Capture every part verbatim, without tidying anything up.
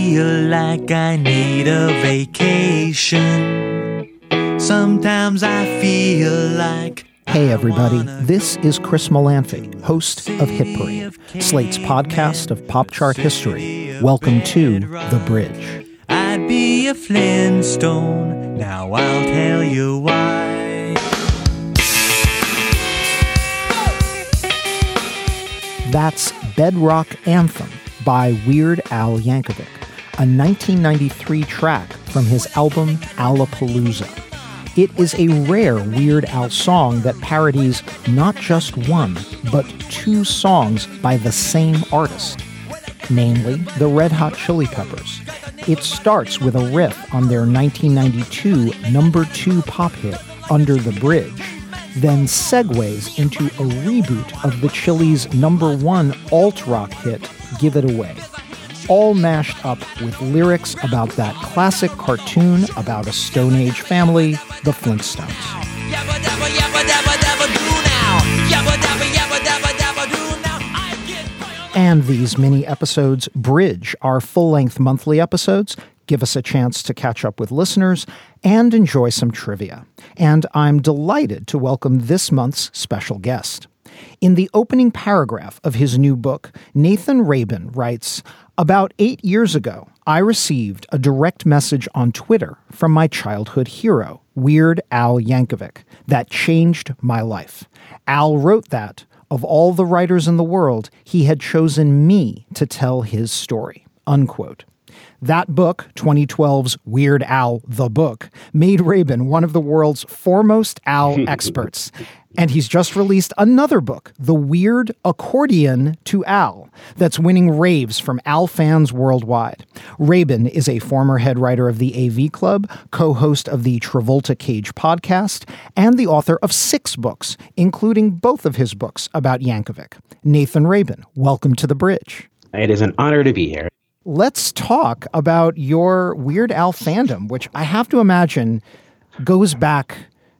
feel like I need a vacation. Sometimes I feel like... Hey everybody, this is Chris Molanphy, host of Hit Parade, Slate's podcast of pop chart history. Welcome to The Bridge. I'd be a Flintstone, now I'll tell you why. That's Bedrock Anthem by Weird Al Yankovic, a nineteen ninety-three track from his album Alapalooza. It is a rare Weird Al song that parodies not just one, but two songs by the same artist, namely the Red Hot Chili Peppers. It starts with a riff on their nineteen ninety-two number two pop hit, Under the Bridge, then segues into a reboot of the Chili's number one alt-rock hit, Give It Away, all mashed up with lyrics about that classic cartoon about a Stone Age family, the Flintstones. And these mini episodes bridge our full-length monthly episodes, give us a chance to catch up with listeners, and enjoy some trivia. And I'm delighted to welcome this month's special guest. In the opening paragraph of his new book, Nathan Rabin writes, "About eight years ago, I received a direct message on Twitter from my childhood hero, Weird Al Yankovic, that changed my life. Al wrote that, of all the writers in the world, he had chosen me to tell his story." Unquote. That book, twenty twelve's Weird Al, the Book, made Rabin one of the world's foremost Al experts. And he's just released another book, The Weird Accordion to Al, that's winning raves from Al fans worldwide. Rabin is a former head writer of the A V Club, co-host of the Travolta Cage podcast, and the author of six books, including both of his books about Yankovic. Nathan Rabin, welcome to The Bridge. It is an honor to be here. Let's talk about your Weird Al fandom, which I have to imagine goes back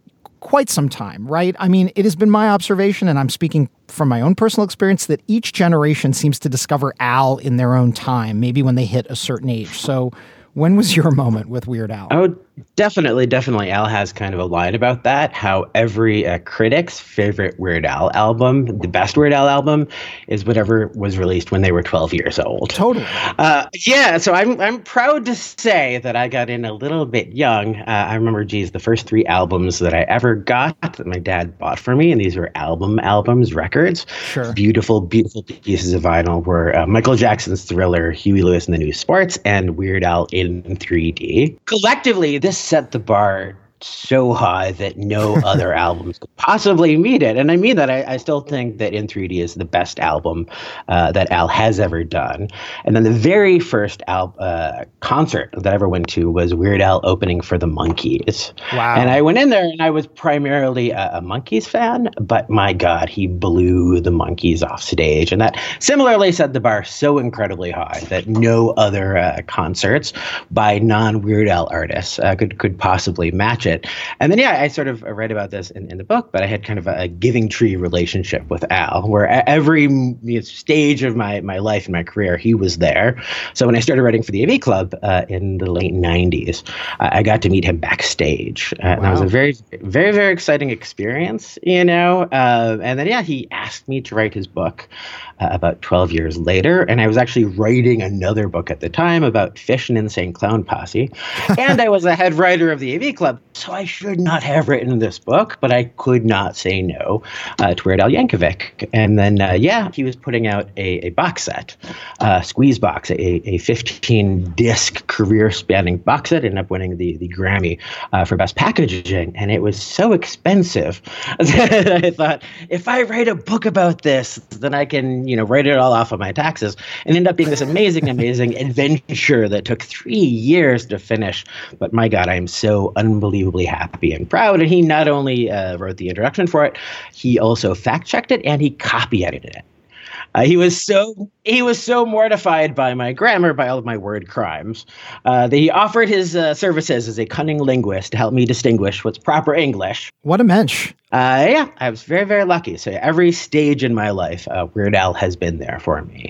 quite some time, right? I mean, it has been my observation, and I'm speaking from my own personal experience, that each generation seems to discover Al in their own time, maybe when they hit a certain age. So when was your moment with Weird Al? Oh, definitely, definitely. Al has kind of a line about that, how every uh, critic's favorite Weird Al album, the best Weird Al album, is whatever was released when they were twelve years old. Totally. Uh, yeah, so I'm I'm proud to say that I got in a little bit young. Uh, I remember, geez, the first three albums that I ever got that my dad bought for me, and these were album albums, records. Sure. Beautiful, beautiful pieces of vinyl were uh, Michael Jackson's Thriller, Huey Lewis and the News Sports, and Weird Al in three D. Collectively, this set the bar so high that no other albums could possibly meet it. And I mean that. I, I still think that In three D is the best album uh, that Al has ever done. And then the very first al- uh, concert that I ever went to was Weird Al opening for the Monkees. Wow. And I went in there and I was primarily a, a Monkees fan, but my God, he blew the Monkees off stage. And that similarly set the bar so incredibly high that no other uh, concerts by non-Weird Al artists uh, could, could possibly match it. It. And then, yeah, I sort of read about this in, in the book, but I had kind of a, a giving tree relationship with Al, where every you know, stage of my, my life and my career, he was there. So when I started writing for the A V Club uh, in the late nineties, uh, I got to meet him backstage. Uh, wow. And that was a very, very, very exciting experience, you know. Uh, and then, yeah, he asked me to write his book uh, about twelve years later. And I was actually writing another book at the time about Fish and Insane Clown Posse. And I was a head writer of the A V Club. So I should not have written this book, but I could not say no uh, to Weird Al Yankovic. And then, uh, yeah, he was putting out a, a box set, uh, Squeeze Box, a, a fifteen-disc career-spanning box set, ended up winning the, the Grammy uh, for Best Packaging. And it was so expensive that I thought, if I write a book about this, then I can, you know, write it all off of my taxes. And ended up being this amazing, amazing adventure that took three years to finish. But my God, I am so unbelievably happy and proud. And he not only uh, wrote the introduction for it, he also fact-checked it and he copy edited it. Uh, he was so he was so mortified by my grammar, by all of my word crimes, uh, that he offered his uh, services as a cunning linguist to help me distinguish what's proper English. What a mensch. Uh, yeah, I was very, very lucky. So every stage in my life, uh, Weird Al has been there for me.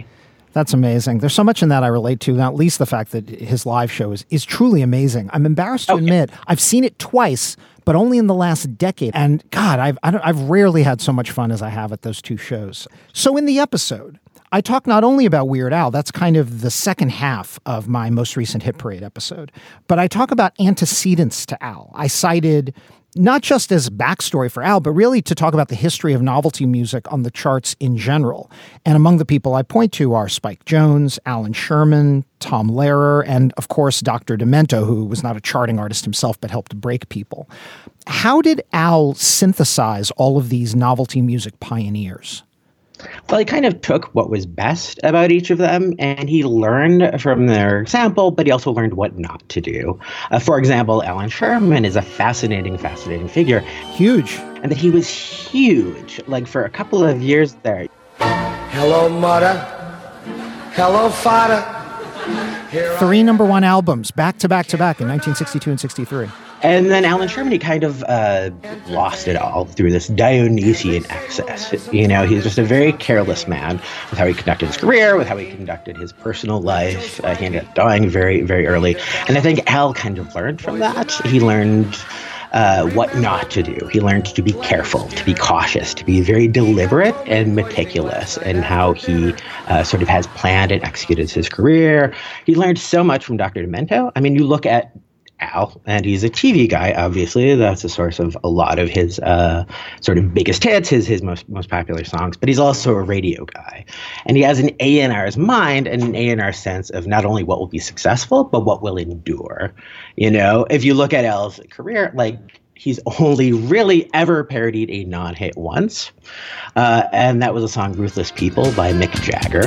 That's amazing. There's so much in that I relate to, not least the fact that his live show is, is truly amazing. I'm embarrassed to okay. admit I've seen it twice, but only in the last decade. And God, I've, I don't, I've rarely had so much fun as I have at those two shows. So in the episode, I talk not only about Weird Al, that's kind of the second half of my most recent Hit Parade episode, but I talk about antecedents to Al. I cited not just as backstory for Al, but really to talk about the history of novelty music on the charts in general. And among the people I point to are Spike Jones, Alan Sherman, Tom Lehrer, and of course, Doctor Demento, who was not a charting artist himself, but helped break people. How did Al synthesize all of these novelty music pioneers? Well, he kind of took what was best about each of them, and he learned from their example, but he also learned what not to do. Uh, for example, Alan Sherman is a fascinating, fascinating figure. Huge. And that he was huge, like for a couple of years there. Hello, mother. Hello, father. Here Three number one albums, back to back to back in nineteen sixty-two and sixty-three. And then Alan Sherman, he kind of uh, lost it all through this Dionysian excess. You know, he's just a very careless man with how he conducted his career, with how he conducted his personal life. Uh, he ended up dying very, very early. And I think Al kind of learned from that. He learned uh, what not to do. He learned to be careful, to be cautious, to be very deliberate and meticulous in how he uh, sort of has planned and executed his career. He learned so much from Doctor Demento. I mean, you look at Al, and he's a T V guy, obviously. That's the source of a lot of his uh, sort of biggest hits, his his most most popular songs. But he's also a radio guy. And he has an A and R's mind and an A and R sense of not only what will be successful, but what will endure. You know, if you look at Al's career, like, he's only really ever parodied a non-hit once. Uh, and that was a song, Ruthless People, by Mick Jagger.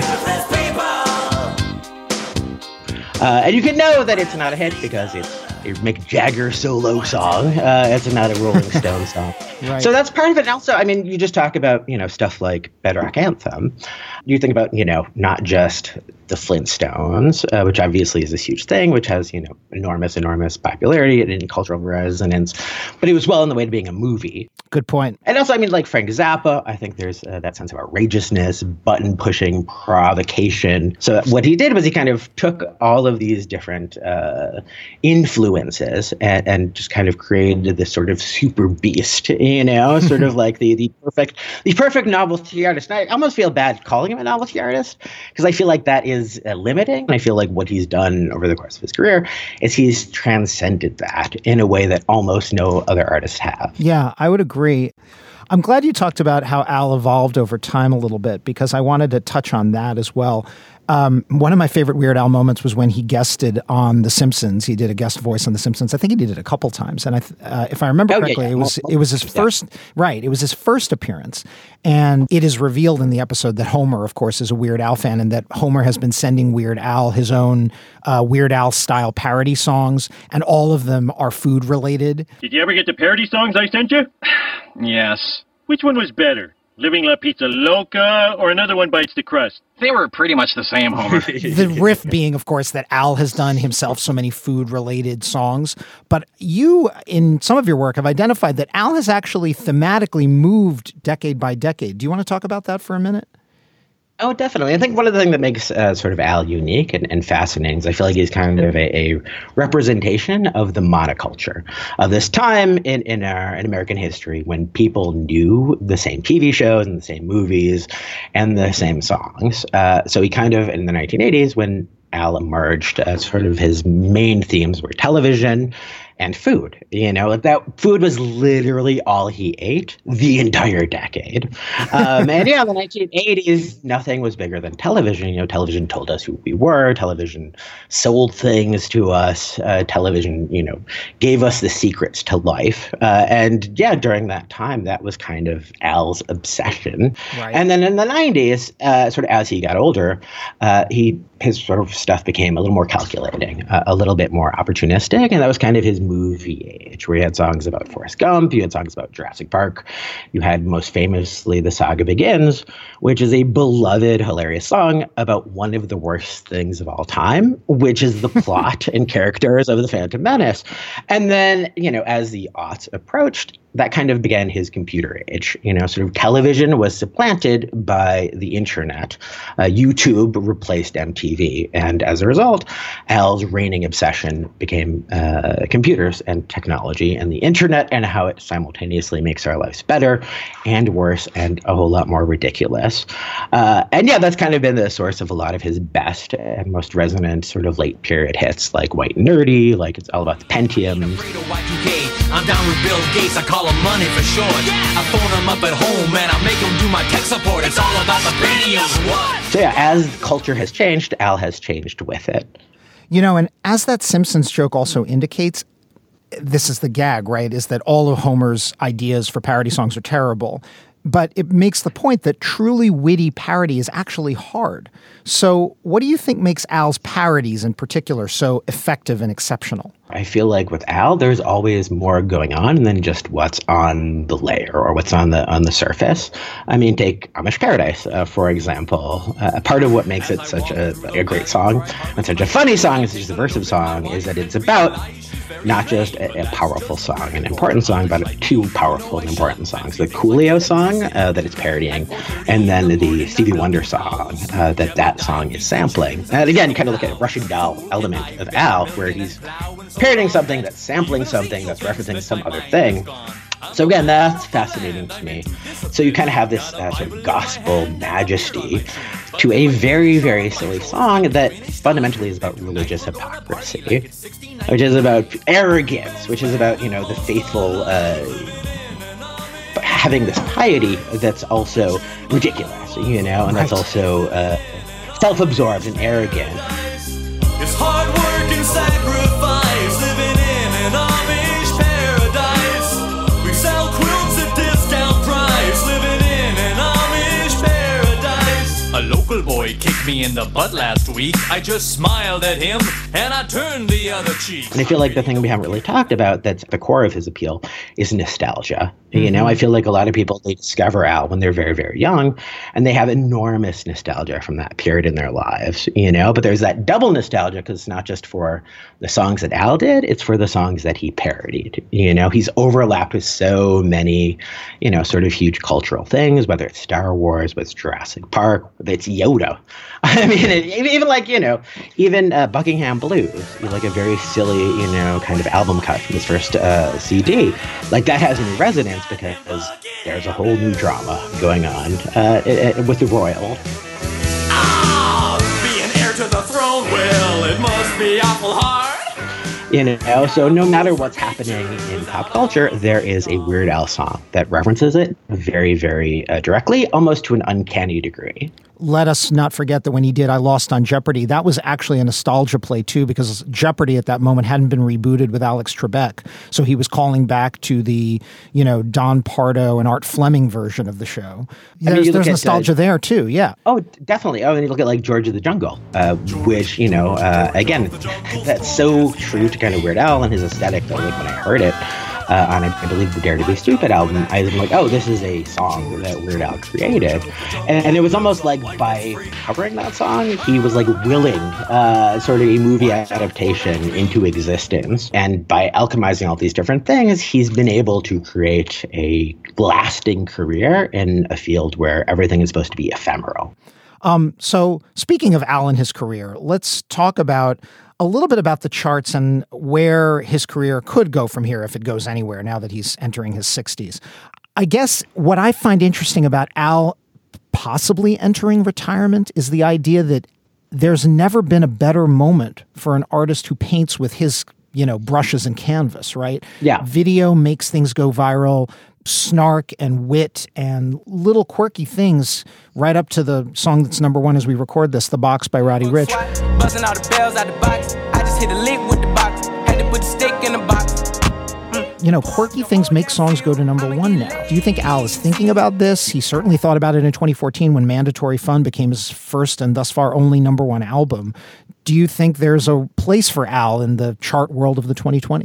Uh, and you can know that it's not a hit because it's a Mick Jagger solo song. Uh, it's not a Rolling Stone song. Right. So that's part of it. And also, I mean, you just talk about, you know, stuff like Bedrock Anthem. You think about, you know, not just the Flintstones, uh, which obviously is this huge thing, which has, you know, enormous, enormous popularity and cultural resonance. But it was well on the way to being a movie. Good point. And also, I mean, like Frank Zappa, I think there's uh, that sense of outrageousness, button pushing, provocation. So what he did was he kind of took all of these different uh, influences and, and just kind of created this sort of super beast, you know, sort of like the the perfect the perfect novelty artist. And I almost feel bad calling him a novelty artist because I feel like that is uh, limiting. I feel like what he's done over the course of his career is he's transcended that in a way that almost no other artists have. Yeah, I would agree. I'm glad you talked about how Al evolved over time a little bit because I wanted to touch on that as well. Um, one of my favorite Weird Al moments was when he guested on The Simpsons. He did a guest voice on The Simpsons. I think he did it a couple times. And I, th- uh, if I remember oh, correctly, yeah, yeah. it was it was his first, yeah. right, it was his first appearance. And it is revealed in the episode that Homer, of course, is a Weird Al fan and that Homer has been sending Weird Al his own uh, Weird Al style parody songs. And all of them are food related. Did you ever get the parody songs I sent you? Yes. Which one was better? Living La Pizza Loca or Another One Bites the Crust? They were pretty much the same, Homer. The riff being, of course, that Al has done himself so many food-related songs. But you, in some of your work, have identified that Al has actually thematically moved decade by decade. Do you want to talk about that for a minute? Oh, definitely. I think one of the things that makes uh, sort of Al unique and, and fascinating is I feel like he's kind of a, a representation of the monoculture of this time in, in our in American history when people knew the same T V shows and the same movies and the same songs. Uh, so he kind of, in the nineteen eighties, when Al emerged, uh, sort of his main themes were television and food. You know, that food was literally all he ate the entire decade. Um, and yeah, in the nineteen eighties, nothing was bigger than television. You know, television told us who we were. Television sold things to us. Uh, television, you know, gave us the secrets to life. Uh, and yeah, during that time, that was kind of Al's obsession. Right. And then in the nineties, uh, sort of as he got older, uh, he his sort of stuff became a little more calculating, uh, a little bit more opportunistic. And that was kind of his movie age, where you had songs about Forrest Gump, you had songs about Jurassic Park, you had most famously The Saga Begins, which is a beloved, hilarious song about one of the worst things of all time, which is the plot and characters of The Phantom Menace. And then, you know, as the aughts approached, that kind of began his computer age. You know, sort of television was supplanted by the internet. Uh, YouTube replaced M T V. And as a result, Al's reigning obsession became uh, computers and technology and the internet and how it simultaneously makes our lives better and worse and a whole lot more ridiculous. Uh, and yeah, that's kind of been the source of a lot of his best and most resonant sort of late period hits, like White and Nerdy, like It's All About the Pentiums. I'm down with Bill Gates, I call him money for short. I phone him up at home and I make him do my tech support. It's all about the Pentiums. What? So yeah, as culture has changed, Al has changed with it. You know, and as that Simpsons joke also indicates, this is the gag, right, is that all of Homer's ideas for parody songs are terrible. But it makes the point that truly witty parody is actually hard. So what do you think makes Al's parodies in particular so effective and exceptional? I feel like with Al, there's always more going on than just what's on the layer or what's on the on the surface. I mean, take Amish Paradise, uh, for example. Uh, part of what makes it such a, a great song and such a funny song and such a subversive song is that it's about not just a, a powerful song, an important song, but two powerful and important songs. The Coolio song uh, that it's parodying, and then the Stevie Wonder song uh, that that song is sampling. And again, you kind of look at a Russian doll element of Al, where he's parodying something that's sampling something that's referencing some other thing. So again, that's fascinating to me. So you kind of have this uh, sort of gospel majesty to a very, very silly song that fundamentally is about religious hypocrisy, which is about arrogance, which is about, you know, the faithful uh, having this piety that's also ridiculous, you know, and that's also uh, self-absorbed and arrogant. It's hard work and sacrifice, living in an Amish paradise. We sell quilts at discount price, living in an Amish paradise. A local boy kicked me in the butt last week. I just smiled at him and I turned the other cheek. And I feel like the thing we haven't really talked about that's at the core of his appeal is nostalgia. You know, I feel like a lot of people, they discover Al when they're very, very young, and they have enormous nostalgia from that period in their lives, you know, but there's that double nostalgia because it's not just for the songs that Al did, it's for the songs that he parodied. You know, he's overlapped with so many, you know, sort of huge cultural things, whether it's Star Wars, whether it's Jurassic Park, whether it's Yoda. I mean, it, even like, you know, even uh, Buckingham Blues, like a very silly, you know, kind of album cut from his first uh, C D. Like that has new resonance because there's a whole new drama going on uh, it, it, with the royal. Ah, being heir to the throne, well, it must be awful hard. You know, so no matter what's happening in pop culture, there is a Weird Al song that references it very, very uh, directly, almost to an uncanny degree. Let us not forget that when he did I Lost on Jeopardy, that was actually a nostalgia play, too, because Jeopardy at that moment hadn't been rebooted with Alex Trebek. So he was calling back to the, you know, Don Pardo and Art Fleming version of the show. There's, I mean, there's nostalgia at, uh, there, too. Yeah. Oh, definitely. Oh, and you look at like George of the Jungle, uh, which, you know, uh, again, that's so true to kind of Weird Al and his aesthetic that like when I heard it. Uh, on, I believe, the Dare to Be Stupid album, I was like, oh, this is a song that Weird Al created. And, and it was almost like by covering that song, he was like willing uh, sort of a movie adaptation into existence. And by alchemizing all these different things, he's been able to create a lasting career in a field where everything is supposed to be ephemeral. Um, so speaking of Al and his career, let's talk about a little bit about the charts and where his career could go from here if it goes anywhere now that he's entering his sixties. I guess what I find interesting about Al possibly entering retirement is the idea that there's never been a better moment for an artist who paints with his, you know, brushes and canvas, right? Yeah. Video makes things go viral. Snark and wit and little quirky things right up to the song that's number one as we record this, The Box by Roddy Ricch. Busting all the bells out the box. I just hit a lick with the box. Had to put the stick in the box. You know, quirky things make songs go to number one now. Do you think Al is thinking about this? He certainly thought about it in twenty fourteen when Mandatory Fun became his first and thus far only number one album. Do you think there's a place for Al in the chart world of the twenty twenties?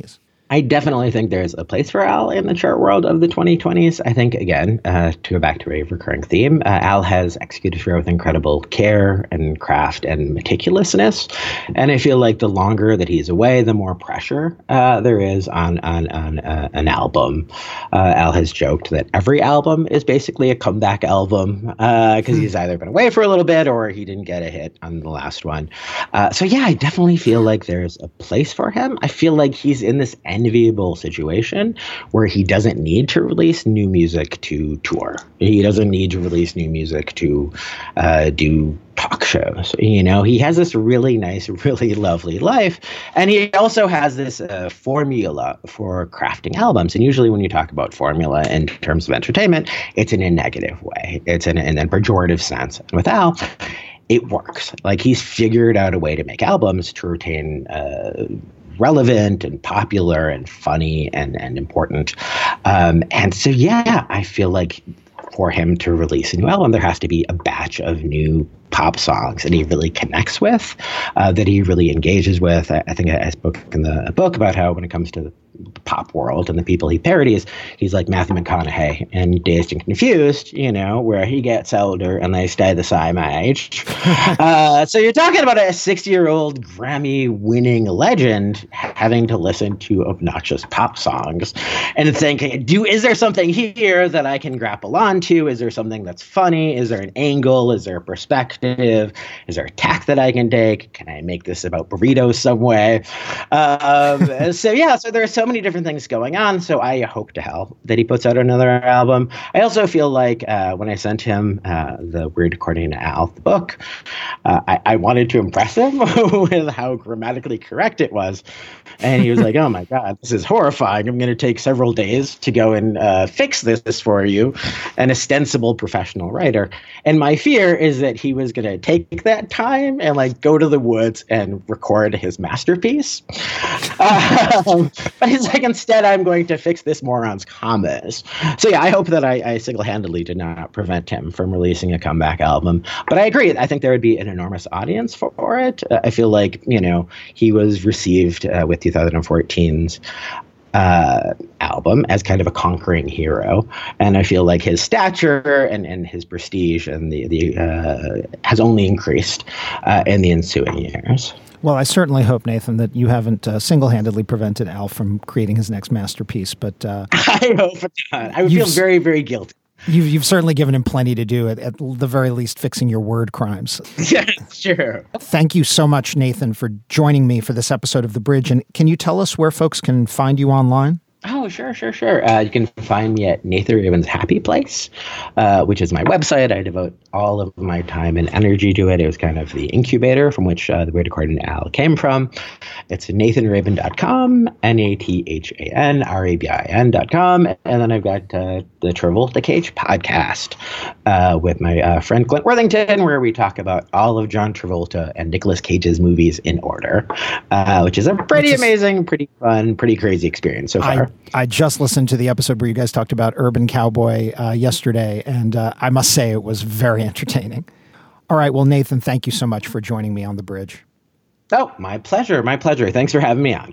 I definitely think there's a place for Al in the chart world of the twenty twenties. I think, again, uh, to go back to a recurring theme, uh, Al has executed here with incredible care and craft and meticulousness. And I feel like the longer that he's away, the more pressure uh, there is on, on, on uh, an album. Uh, Al has joked that every album is basically a comeback album because uh, hmm. he's either been away for a little bit or he didn't get a hit on the last one. Uh, so, yeah, I definitely feel like there's a place for him. I feel like he's in this enviable situation where he doesn't need to release new music to tour. He doesn't need to release new music to uh, do talk shows. You know, he has this really nice, really lovely life. And he also has this uh, formula for crafting albums. And usually when you talk about formula in terms of entertainment, it's in a negative way. It's in, in a pejorative sense. And with Al, it works. Like, he's figured out a way to make albums to retain uh, relevant and popular and funny and, and important. Um, and so, yeah, I feel like for him to release a new album, there has to be a batch of new pop songs that he really connects with, uh, that he really engages with. I, I think I, I spoke in the book about how when it comes to the pop world and the people he parodies, he's like Matthew McConaughey in Dazed and Confused, you know, where he gets older and they stay the same age. uh, so you're talking about a sixty-year-old Grammy-winning legend having to listen to obnoxious pop songs and thinking, do is there something here that I can grapple onto? Is there something that's funny? Is there an angle? Is there a perspective? Is there a tack that I can take? Can I make this about burritos some way? Um, so yeah, so there are so many different things going on. So I hope to hell that he puts out another album. I also feel like uh, when I sent him uh, the Weird According to Al the book, uh, I, I wanted to impress him with how grammatically correct it was. And he was like, oh my God, this is horrifying. I'm going to take several days to go and uh, fix this for you, an ostensible professional writer. And my fear is that he was going to take that time and like go to the woods and record his masterpiece. Um, but he's like, instead, I'm going to fix this moron's commas. So yeah, I hope that I, I single-handedly did not prevent him from releasing a comeback album. But I agree. I think there would be an enormous audience for, for it. Uh, I feel like, you know, he was received uh, with twenty fourteen's uh, album as kind of a conquering hero. And I feel like his stature and, and his prestige and the, the uh, has only increased uh, in the ensuing years. Well, I certainly hope, Nathan, that you haven't uh, single-handedly prevented Al from creating his next masterpiece. But uh, I hope not. I would feel very, very guilty. You've, you've certainly given him plenty to do, at, at the very least, fixing your word crimes. Yeah, sure. Thank you so much, Nathan, for joining me for this episode of The Bridge. And can you tell us where folks can find you online? Oh, sure, sure, sure. Uh, you can find me at Nathan Raven's Happy Place, uh, which is my website. I devote all of my time and energy to it. It was kind of the incubator from which uh, the Weird According to Al came from. It's nathan raven dot com, N A T H A N R A B I N dot com. And then I've got uh, the Travolta Cage podcast uh, with my uh, friend Clint Worthington, where we talk about all of John Travolta and Nicolas Cage's movies in order, uh, which is a pretty is, amazing, pretty fun, pretty crazy experience so far. I, I just listened to the episode where you guys talked about Urban Cowboy uh, yesterday, and uh, I must say it was very entertaining. All right, well, Nathan, thank you so much for joining me on The Bridge. Oh, my pleasure, my pleasure. Thanks for having me on.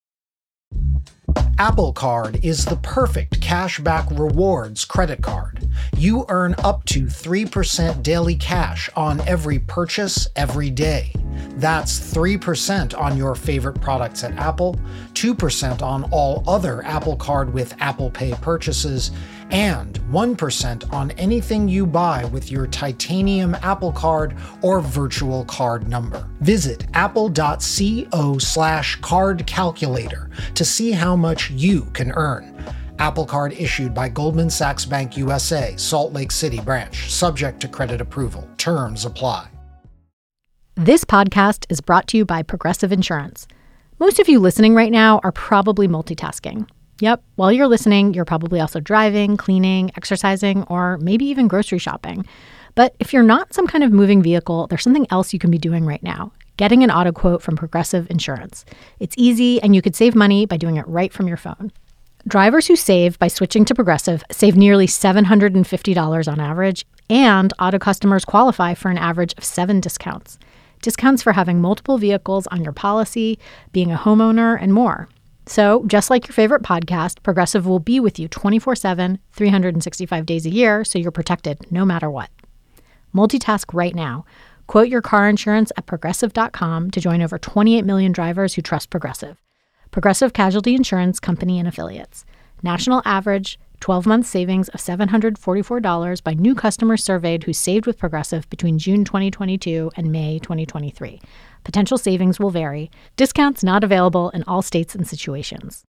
Apple Card is the perfect cashback rewards credit card. You earn up to three percent daily cash on every purchase every day. That's three percent on your favorite products at Apple, two percent on all other Apple Card with Apple Pay purchases, and one percent on anything you buy with your titanium Apple Card or virtual card number. Visit apple.co slash card calculator to see how much you can earn. Apple Card issued by Goldman Sachs Bank U S A, Salt Lake City branch, subject to credit approval. Terms apply. This podcast is brought to you by Progressive Insurance. Most of you listening right now are probably multitasking. Yep, while you're listening, you're probably also driving, cleaning, exercising, or maybe even grocery shopping. But if you're not some kind of moving vehicle, there's something else you can be doing right now. Getting an auto quote from Progressive Insurance. It's easy, and you could save money by doing it right from your phone. Drivers who save by switching to Progressive save nearly seven hundred fifty dollars on average, and auto customers qualify for an average of seven discounts. Discounts for having multiple vehicles on your policy, being a homeowner, and more. So, just like your favorite podcast, Progressive will be with you twenty-four seven, three hundred sixty-five days a year, so you're protected no matter what. Multitask right now. Quote your car insurance at progressive dot com to join over twenty-eight million drivers who trust Progressive. Progressive Casualty Insurance Company and Affiliates. National average twelve-month savings of seven hundred forty-four dollars by new customers surveyed who saved with Progressive between June twenty twenty-two and May twenty twenty-three. Potential savings will vary. Discounts not available in all states and situations.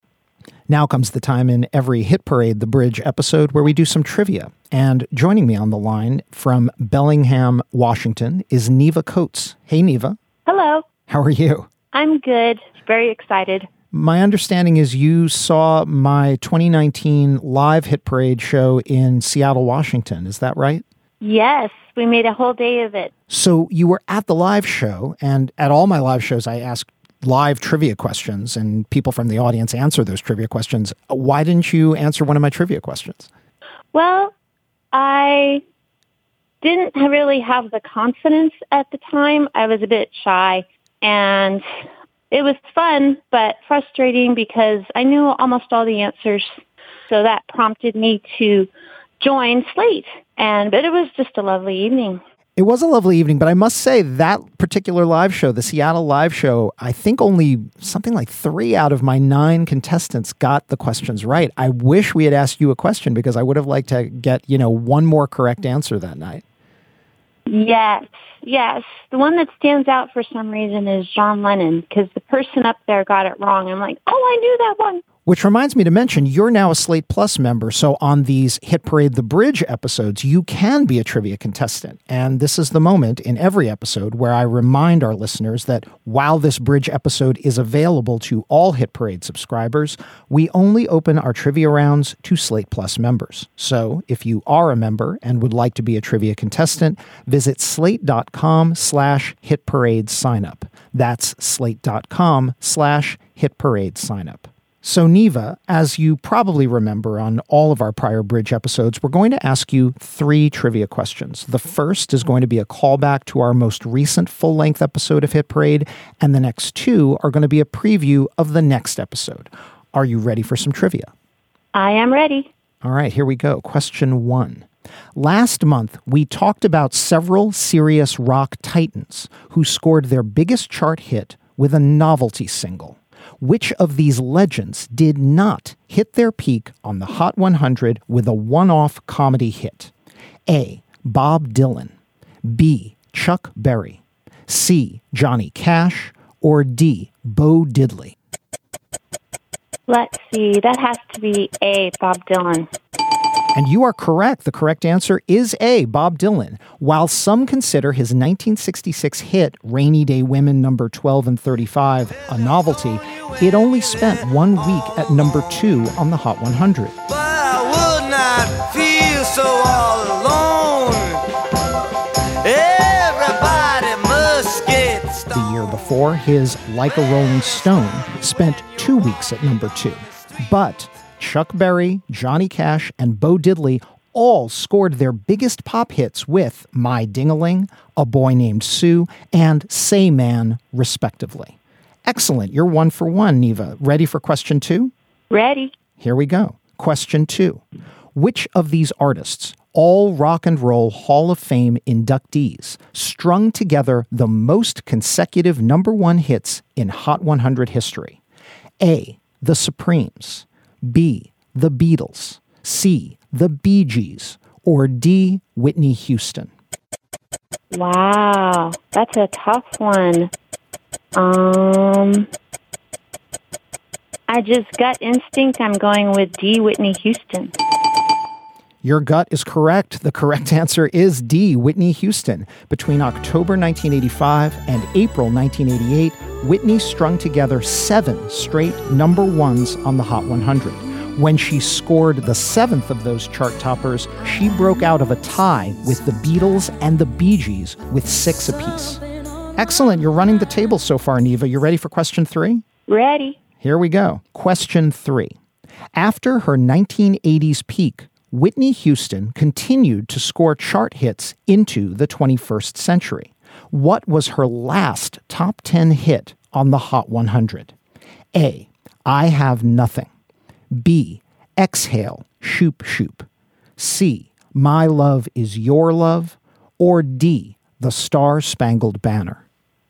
Now comes the time in every Hit Parade, the Bridge episode, where we do some trivia. And joining me on the line from Bellingham, Washington, is Neva Coates. Hey, Neva. Hello. How are you? I'm good. Very excited. My understanding is you saw my twenty nineteen live Hit Parade show in Seattle, Washington. Is that right? Yes, we made a whole day of it. So you were at the live show, and at all my live shows, I ask live trivia questions, and people from the audience answer those trivia questions. Why didn't you answer one of my trivia questions? Well, I didn't really have the confidence at the time. I was a bit shy, and it was fun, but frustrating because I knew almost all the answers. So that prompted me to join Slate. And but it was just a lovely evening. It was a lovely evening, but I must say that particular live show, the Seattle live show, I think only something like three out of my nine contestants got the questions right. I wish we had asked you a question because I would have liked to get, you know, one more correct answer that night. Yes, yes. The one that stands out for some reason is John Lennon because the person up there got it wrong. I'm like, oh, I knew that one. Which reminds me to mention, you're now a Slate Plus member, so on these Hit Parade The Bridge episodes, you can be a trivia contestant. And this is the moment in every episode where I remind our listeners that while this Bridge episode is available to all Hit Parade subscribers, we only open our trivia rounds to Slate Plus members. So if you are a member and would like to be a trivia contestant, visit slate.com slash Hit Parade sign up. That's slate.com slash Hit Parade sign up. So, Neva, as you probably remember on all of our prior Bridge episodes, we're going to ask you three trivia questions. The first is going to be a callback to our most recent full-length episode of Hit Parade, and the next two are going to be a preview of the next episode. Are you ready for some trivia? I am ready. All right, here we go. Question one. Last month, we talked about several serious rock titans who scored their biggest chart hit with a novelty single. Which of these legends did not hit their peak on the Hot one hundred with a one-off comedy hit? A. Bob Dylan. B. Chuck Berry. C. Johnny Cash. Or D. Bo Diddley? Let's see. That has to be A. Bob Dylan. And you are correct. The correct answer is A, Bob Dylan. While some consider his nineteen sixty-six hit, Rainy Day Women number twelve and thirty-five, a novelty, it only spent one week at number two on the Hot one hundred. But I would not feel so all alone. Everybody must get stoned. The year before, his Like a Rolling Stone spent two weeks at number two. But Chuck Berry, Johnny Cash, and Bo Diddley all scored their biggest pop hits with My Ding-a-Ling, A Boy Named Sue, and Say Man, respectively. Excellent. You're one for one, Neva. Ready for question two? Ready. Here we go. Question two. Which of these artists, all Rock and Roll Hall of Fame inductees, strung together the most consecutive number one hits in Hot one hundred history? A. The Supremes. B. The Beatles. C. The Bee Gees. Or D. Whitney Houston? Wow, that's a tough one. Um, I just gut instinct. I'm going with D. Whitney Houston. Your gut is correct. The correct answer is D. Whitney Houston. Between October nineteen eighty-five and April nineteen eighty-eight, Whitney strung together seven straight number ones on the Hot one hundred. When she scored the seventh of those chart toppers, she broke out of a tie with the Beatles and the Bee Gees with six apiece. Excellent. You're running the table so far, Neva. You ready for question three? Ready. Here we go. Question three. After her nineteen eighties peak, Whitney Houston continued to score chart hits into the twenty-first century. What was her last top ten hit on the Hot one hundred? A. I Have Nothing. B, Exhale, Shoop Shoop. C, My Love Is Your Love. Or D, The Star-Spangled Banner.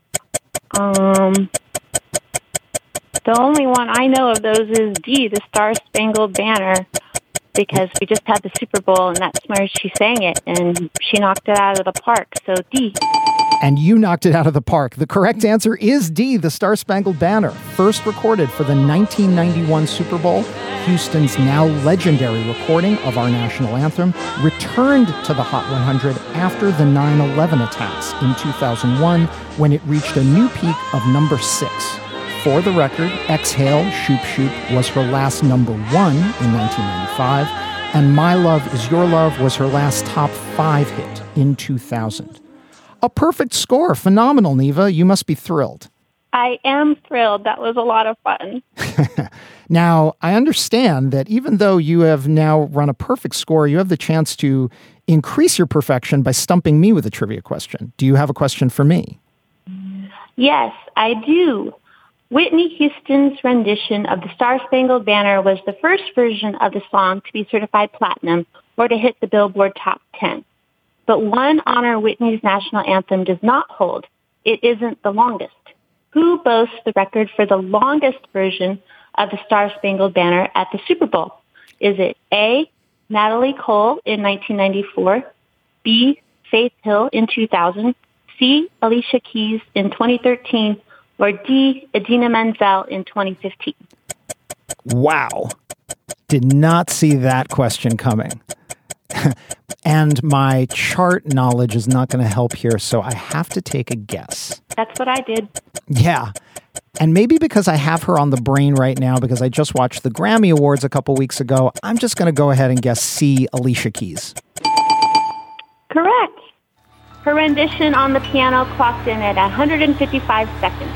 Um, the only one I know of those is D, The Star-Spangled Banner, because we just had the Super Bowl and that's where she sang it and she knocked it out of the park. So D. And you knocked it out of the park. The correct answer is D, The Star-Spangled Banner. First recorded for the nineteen ninety-one Super Bowl, Houston's now legendary recording of our national anthem returned to the Hot one hundred after the nine eleven attacks in two thousand one, when it reached a new peak of number six. For the record, Exhale, Shoop Shoop was her last number one in nineteen ninety-five, and My Love Is Your Love was her last top five hit in two thousand. A perfect score. Phenomenal, Neva. You must be thrilled. I am thrilled. That was a lot of fun. Now, I understand that even though you have now run a perfect score, you have the chance to increase your perfection by stumping me with a trivia question. Do you have a question for me? Yes, I do. Whitney Houston's rendition of the Star-Spangled Banner was the first version of the song to be certified platinum or to hit the Billboard Top ten. But one honor Whitney's national anthem does not hold. It isn't the longest. Who boasts the record for the longest version of the Star-Spangled Banner at the Super Bowl? Is it A, Natalie Cole in nineteen ninety-four, B, Faith Hill in two thousand, C, Alicia Keys in twenty thirteen, or D, Idina Menzel in twenty fifteen? Wow. Did not see that question coming. And my chart knowledge is not going to help here, so I have to take a guess. That's what I did. Yeah. And maybe because I have her on the brain right now, because I just watched the Grammy Awards a couple weeks ago, I'm just going to go ahead and guess C, Alicia Keys. Correct. Her rendition on the piano clocked in at one hundred fifty-five seconds.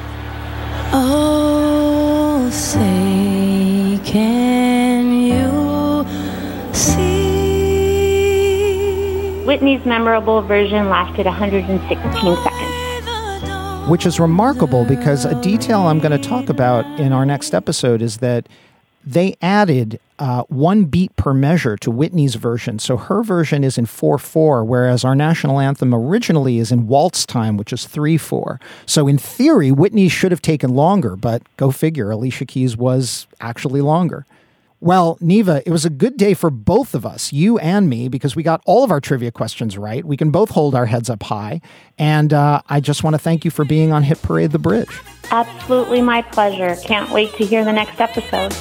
Oh, say, can you see? Whitney's memorable version lasted one hundred sixteen seconds. Which is remarkable because a detail I'm going to talk about in our next episode is that they added uh, one beat per measure to Whitney's version. So her version is in four four, whereas our national anthem originally is in waltz time, which is three four. So in theory, Whitney should have taken longer, but go figure, Alicia Keys was actually longer. Well, Neva, it was a good day for both of us, you and me, because we got all of our trivia questions right. We can both hold our heads up high. And uh, I just want to thank you for being on Hit Parade The Bridge. Absolutely my pleasure. Can't wait to hear the next episode.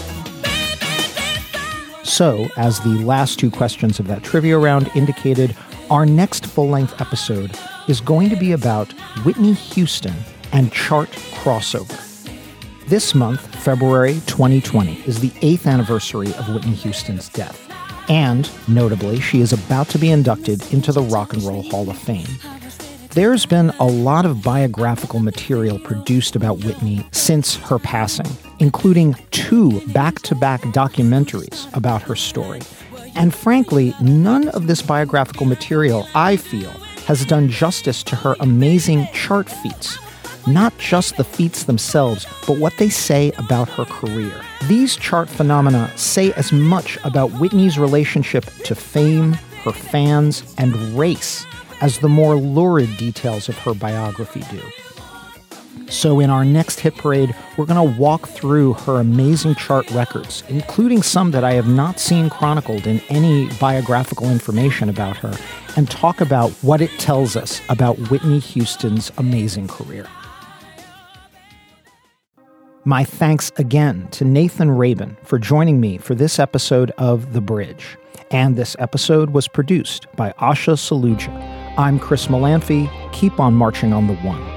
So, as the last two questions of that trivia round indicated, our next full-length episode is going to be about Whitney Houston and chart crossover. This month, February twenty twenty, is the eighth anniversary of Whitney Houston's death. And, notably, she is about to be inducted into the Rock and Roll Hall of Fame. There's been a lot of biographical material produced about Whitney since her passing, including two back-to-back documentaries about her story. And frankly, none of this biographical material, I feel, has done justice to her amazing chart feats. Not just the feats themselves, but what they say about her career. These chart phenomena say as much about Whitney's relationship to fame, her fans, and race as the more lurid details of her biography do. So in our next Hit Parade, we're going to walk through her amazing chart records, including some that I have not seen chronicled in any biographical information about her, and talk about what it tells us about Whitney Houston's amazing career. My thanks again to Nathan Rabin for joining me for this episode of The Bridge. And this episode was produced by Asha Saluja. I'm Chris Molanphy. Keep on marching on the one.